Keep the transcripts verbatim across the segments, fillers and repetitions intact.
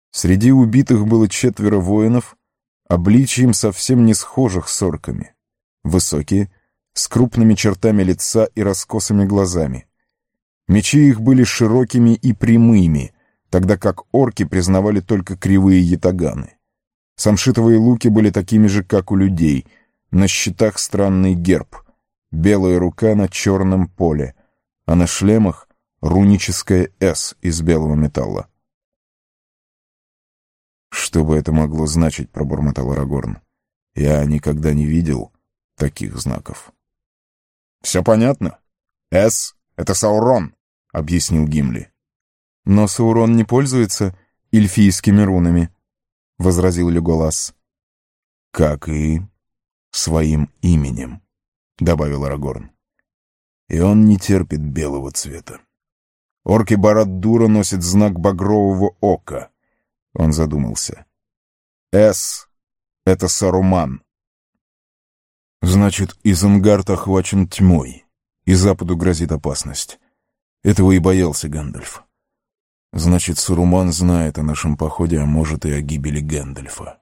Среди убитых было четверо воинов, обличием совсем не схожих с орками. Высокие, с крупными чертами лица и раскосыми глазами. Мечи их были широкими и прямыми, тогда как орки признавали только кривые ятаганы. Самшитовые луки были такими же, как у людей. На щитах странный герб — белая рука на черном поле, а на шлемах — руническое «С» из белого металла. «Что бы это могло значить?» — пробормотал Арагорн. «Я никогда не видел таких знаков». «Все понятно. «С» — это Саурон», — объяснил Гимли. «Но Саурон не пользуется эльфийскими рунами», — возразил Леголас. «Как и своим именем», — добавил Арагорн. «И он не терпит белого цвета. Орки Барад-дура носят знак багрового ока». Он задумался. «С» — это Саруман. Значит, Изенгард охвачен тьмой, и Западу грозит опасность. Этого и боялся Гэндальф. Значит, Саруман знает о нашем походе, а может и о гибели Гэндальфа.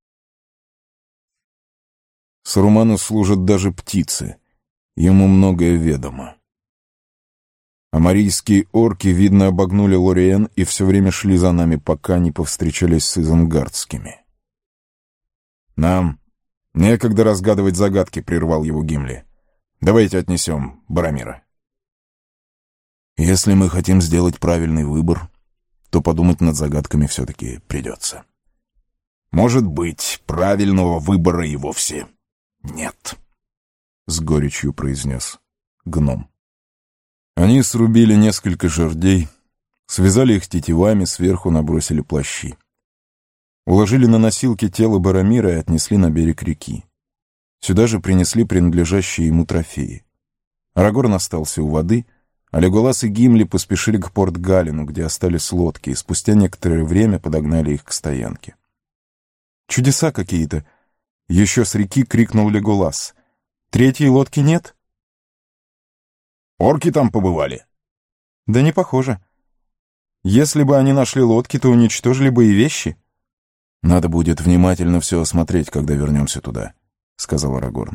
Саруману служат даже птицы. Ему многое ведомо. Амарийские орки, видно, обогнули Лориен и все время шли за нами, пока не повстречались с изенгардскими. «Нам некогда разгадывать загадки», — прервал его Гимли. «Давайте отнесем Боромира». «Если мы хотим сделать правильный выбор, то подумать над загадками все-таки придется». «Может быть, правильного выбора и вовсе нет», — с горечью произнес гном. Они срубили несколько жердей, связали их тетивами, сверху набросили плащи. Уложили на носилки тело Боромира и отнесли на берег реки. Сюда же принесли принадлежащие ему трофеи. Арагорн остался у воды, а Леголас и Гимли поспешили к Порт-Галину, где остались лодки, и спустя некоторое время подогнали их к стоянке. «Чудеса какие-то!» — еще с реки крикнул Леголас. «Третьей лодки нет?» «Орки там побывали?» «Да не похоже. Если бы они нашли лодки, то уничтожили бы и вещи». «Надо будет внимательно все осмотреть, когда вернемся туда», — сказал Арагорн.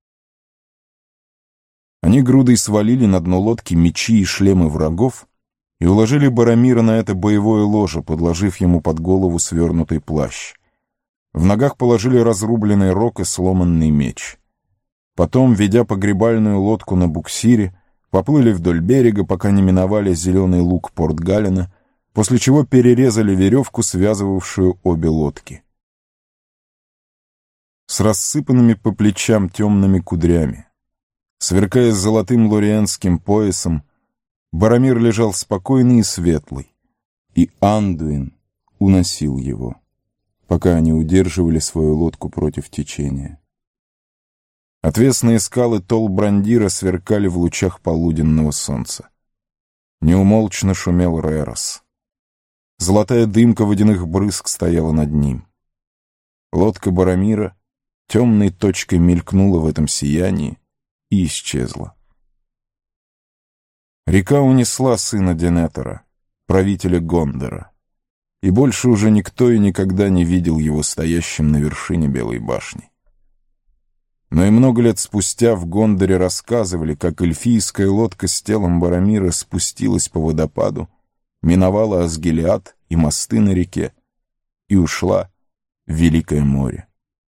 Они грудой свалили на дно лодки мечи и шлемы врагов и уложили Боромира на это боевое ложе, подложив ему под голову свернутый плащ. В ногах положили разрубленный рог и сломанный меч. Потом, ведя погребальную лодку на буксире, поплыли вдоль берега, пока не миновали зеленый луг Порт-Галина, после чего перерезали веревку, связывавшую обе лодки. С рассыпанными по плечам темными кудрями, сверкая золотым лориенским поясом, Боромир лежал спокойный и светлый, и Андуин уносил его, пока они удерживали свою лодку против течения. Отвесные скалы Тол-Брандира сверкали в лучах полуденного солнца. Неумолчно шумел Рерос. Золотая дымка водяных брызг стояла над ним. Лодка Боромира темной точкой мелькнула в этом сиянии и исчезла. Река унесла сына Денетера, правителя Гондора, и больше уже никто и никогда не видел его стоящим на вершине Белой башни. Но и много лет спустя в Гондоре рассказывали, как эльфийская лодка с телом Боромира спустилась по водопаду, миновала Асгилиад и мосты на реке и ушла в Великое море.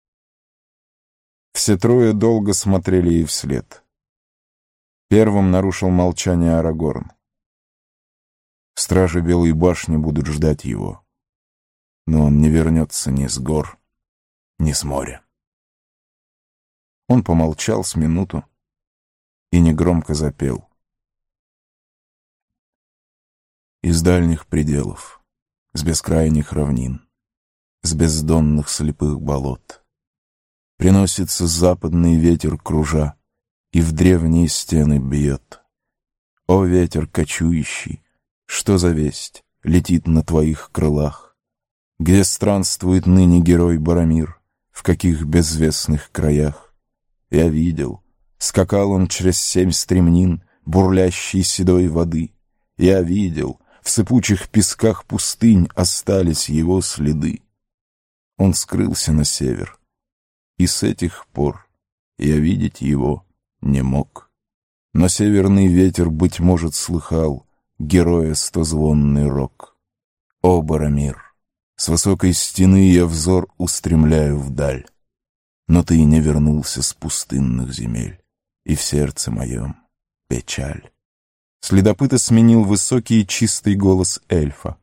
Все трое долго смотрели ей вслед. Первым нарушил молчание Арагорн. Стражи Белой башни будут ждать его, но он не вернется ни с гор, ни с моря. Он помолчал с минуту и негромко запел. Из дальних пределов, с бескрайних равнин, с бездонных слепых болот приносится западный ветер кружа и в древние стены бьет. О, ветер кочующий, что за весть летит на твоих крылах? Где странствует ныне герой Боромир, в каких безвестных краях? Я видел, скакал он через семь стремнин бурлящей седой воды. Я видел, в сыпучих песках пустынь остались его следы. Он скрылся на север, и с этих пор я видеть его не мог. Но северный ветер, быть может, слыхал героя стозвонный рог. О, Боромир, с высокой стены я взор устремляю вдаль, но ты не вернулся с пустынных земель, и в сердце моем печаль. Следопыта сменил высокий и чистый голос эльфа.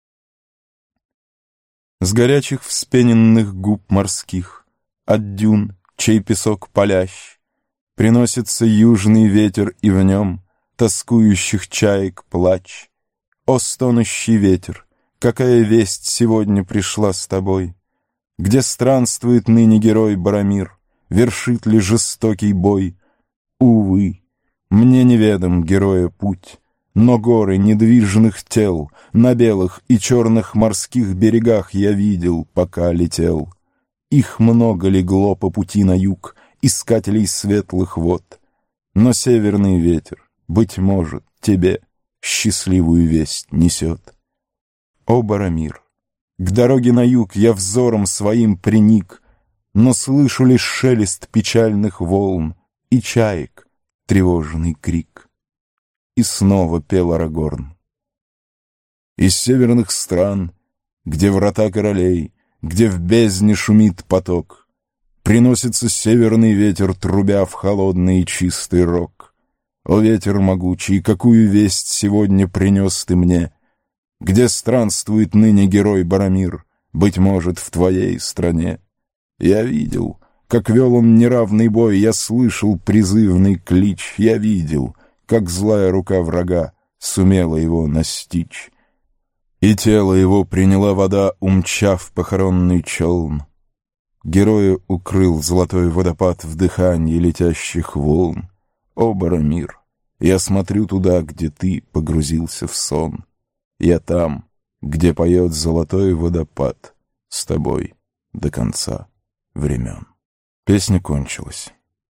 С горячих вспененных губ морских, от дюн, чей песок палящ, приносится южный ветер, и в нем тоскующих чаек плач. О, стонущий ветер, какая весть сегодня пришла с тобой? Где странствует ныне герой Боромир? Вершит ли жестокий бой? Увы, мне неведом героя путь, но горы недвижных тел на белых и черных морских берегах я видел, пока летел. Их много легло по пути на юг, искателей светлых вод. Но северный ветер, быть может, тебе счастливую весть несет. О, Боромир, к дороге на юг я взором своим приник, но слышу лишь шелест печальных волн и чаек тревожный крик. И снова пел Арагорн. Из северных стран, где врата королей, где в бездне шумит поток, приносится северный ветер, трубя в холодный и чистый рог. О, ветер могучий, какую весть сегодня принес ты мне? Где странствует ныне герой Боромир, быть может, в твоей стране? Я видел, как вел он неравный бой, я слышал призывный клич, я видел, как злая рука врага сумела его настичь. И тело его приняла вода, умчав похоронный челн. Героя укрыл золотой водопад в дыхании летящих волн. О, Боромир, я смотрю туда, где ты погрузился в сон. Я там, где поет золотой водопад, с тобой до конца времен. Песня кончилась.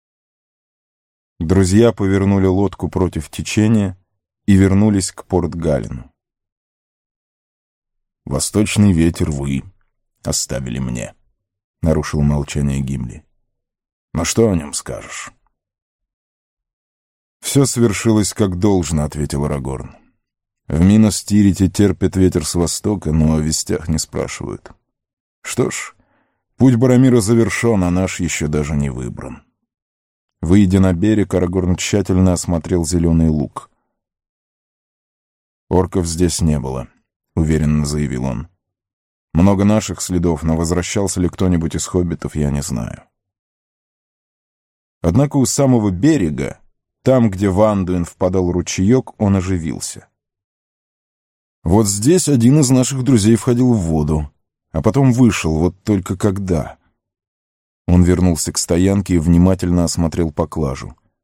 Друзья повернули лодку против течения и вернулись к Порт-Галину. «Восточный ветер вы оставили мне», — нарушил молчание Гимли. «Но что о нем скажешь?» «Все свершилось как должно», — ответил Арагорн. «В Минос-Тирите терпит ветер с востока, но о вестях не спрашивают. Что ж, путь Боромира завершен, а наш еще даже не выбран». Выйдя на берег, Арагорн тщательно осмотрел зеленый луг. «Орков здесь не было», — уверенно заявил он. «Много наших следов, но возвращался ли кто-нибудь из хоббитов, я не знаю». Однако у самого берега, там, где в Андуин впадал ручеек, он оживился. «Вот здесь один из наших друзей входил в воду, а потом вышел, вот только когда». Он вернулся к стоянке и внимательно осмотрел поклажу.